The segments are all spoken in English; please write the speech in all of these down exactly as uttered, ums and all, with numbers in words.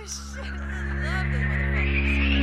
shit. I love them motherfuckers.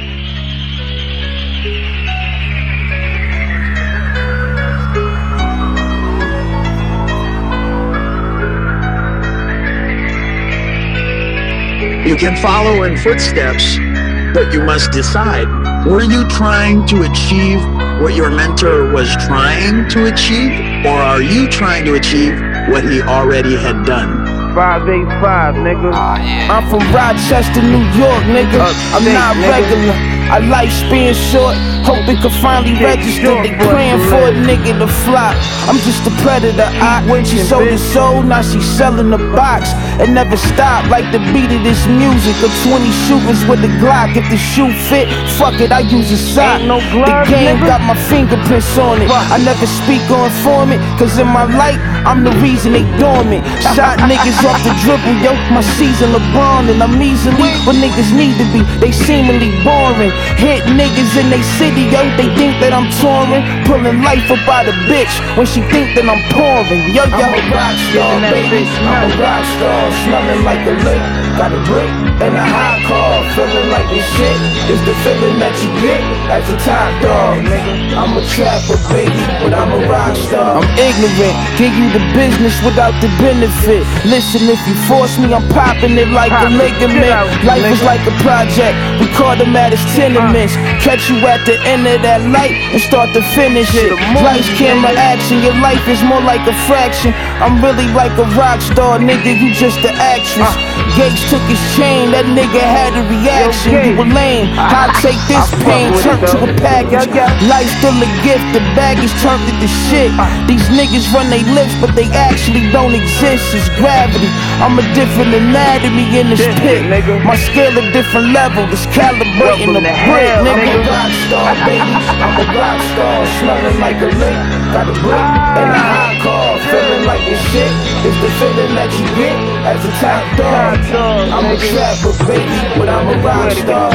You can follow in footsteps, but you must decide. Were you trying to achieve what your mentor was trying to achieve, or are you trying to achieve what he already had done? five eight five, nigga. Uh, yeah. I'm from Rochester, New York, nigga. I'm Upstate, not nigga. regular. I lifespan short, hoping could finally Get register. short, They boy, praying you for a let- nigga to flop. I'm just a predator. I she winking, sold her bitch. soul, now she selling the box. And never stop like the beat of this music. Of twenty shooters with a Glock. If the shoe fit, fuck it, I use a sock. Ain't no The gloves, game nigga. got my fingerprints on it. I never speak or inform it, cause in my light, I'm the reason they dormant. Shot niggas off the dribble, yo, my season LeBron. And I'm easily what niggas need to be. They seemingly boring. Hit niggas in they city, yo, they think that I'm touring. Pulling life up out a bitch when she think that I'm pouring. Yo, yo, I'm a rock star, baby. I'm a rock star, smelling like a lick. Got a brick and a hot car, feeling like this shit. It's the feeling that you get as a top dog, nigga. I'm a trapper, baby, but I'm a rock star. I'm ignorant, give you the business without the benefit. Listen, if you force me, I'm popping it like a ligament. Life is like a project, we call them at its tenements. Catch you at the end of that light and start to finish it. Lights, camera, action, your life is more like a fraction. I'm really like a rock star, nigga, you just an actress. Gates took his chain, that nigga had a reaction. You were lame, I take this pain, turn to a package. Life still a gift, the baggage turned into shit. These niggas run they lips, but they actually don't exist. It's gravity, I'm a different anatomy in this pit. My scale a different level, it's calibrating the brick, nigga. I'm a rock star, baby, I'm a rock star, smelling like a lick. Got a brick and a hot car, feeling like this shit. It's the feeling that you get as a top dog. I'm a trapper, baby, but I'm a rock star.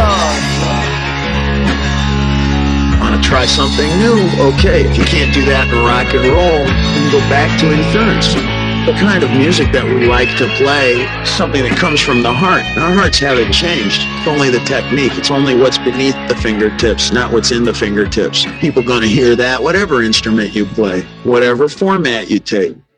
Want to try something new? Okay, if you can't do that in rock and roll, then go back to inference. The kind of music that we like to play, something that comes from the heart. Our hearts haven't changed. It's only the technique. It's only what's beneath the fingertips, not what's in the fingertips. People gonna hear that, whatever instrument you play, whatever format you take.